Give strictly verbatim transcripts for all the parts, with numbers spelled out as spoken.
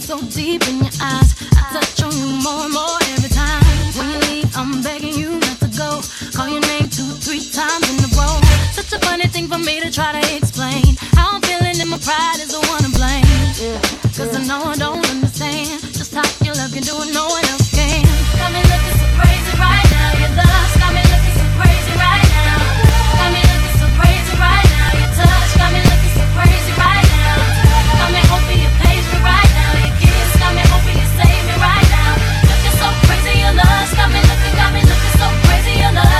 so deep in your eyes. I touch on you more and more every time. When you leave, I'm begging you not to go. Call your name two, three times in a row. Such a funny thing for me to try to explain. How I'm feeling and my pride is the one to blame. Cause I know I don't understand just how your love can do it, no one else can. Got me looking so crazy right now. Your lust got me looking so crazy right now. Got me looking so crazy right now. Your touch got me looking so crazy right now. Got me hoping you page me right now. Your kiss got me hoping you save me right now. Looking so crazy, your lust got me looking, got me looking so crazy, your lust.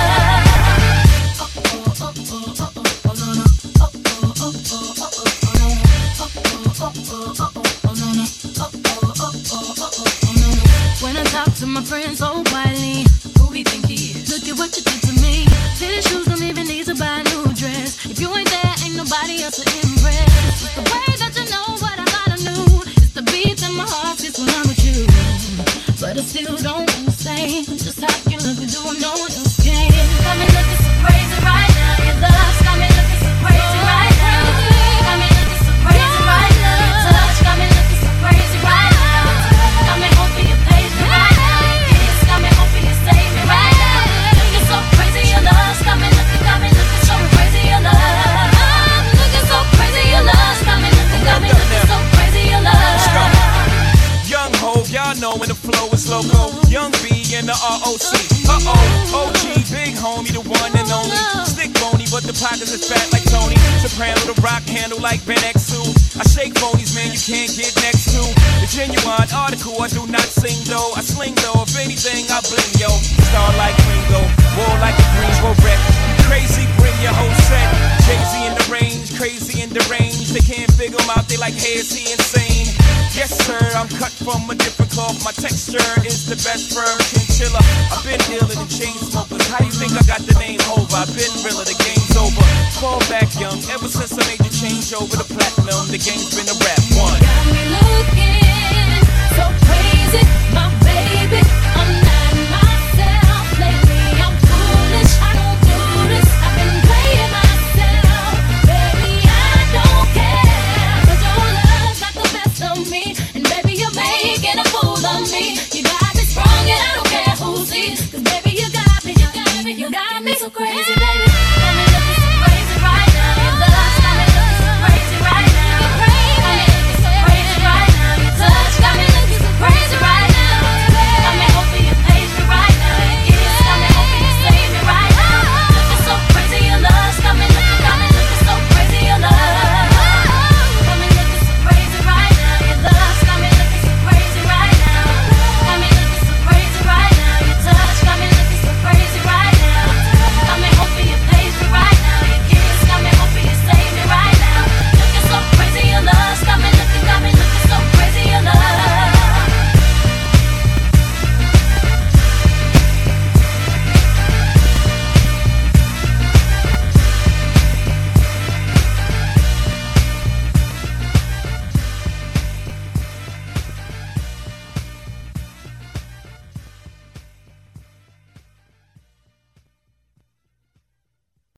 Oh oh oh oh oh oh oh no no. Oh oh oh oh oh oh no no. Oh oh oh oh oh oh no no. Oh oh oh oh oh oh no no. When I talk to my friends so quietly, who we think he is? Look at what you did to me. Fitted shoes don't even need to buy a new dress. If you ain't there, ain't nobody else to impress. It's the way that you know what I thought I knew. It's the beat that my heart gets when I'm with you. But I still don't understand just how you look and do it, no one else can. Got me looking so crazy right now. Your lust got me looking so crazy right now. Got me looking so crazy right now. Your touch got me looking so crazy right now. Got me hoping you page me right now. Your kiss got me hoping you save me right now. Looking so crazy, your lust got me looking, got me looking so crazy, your lust. Looking so crazy, your lust got me looking, got me looking so crazy, your lust. Young Hov, y'all know when the flow is loco. Young B and the R O C. Uh-oh, O G, big homie, the one and only. Stick bony, but the pockets is fat like Tony. Soprano, the rock handle like Ben X two. I shake phonies, man, you can't get next to. The genuine article, I do not sing though. I sling though, if anything, I bling, yo. Star like Ringo, war like a Greensboro wreck. Crazy, bring your whole set. Jay-Z in the range, crazy in the range. They can't figure him out, they like, hey, is he insane? Yes, sir, I'm cut from a different cloth. My texture is the best firm chinchilla. I've been dealing in chain smokers. How you think I got the name over? I've been realer, the game's over. Fall back young, ever since I made the change over to platinum. The game's been a rap one. Got me looking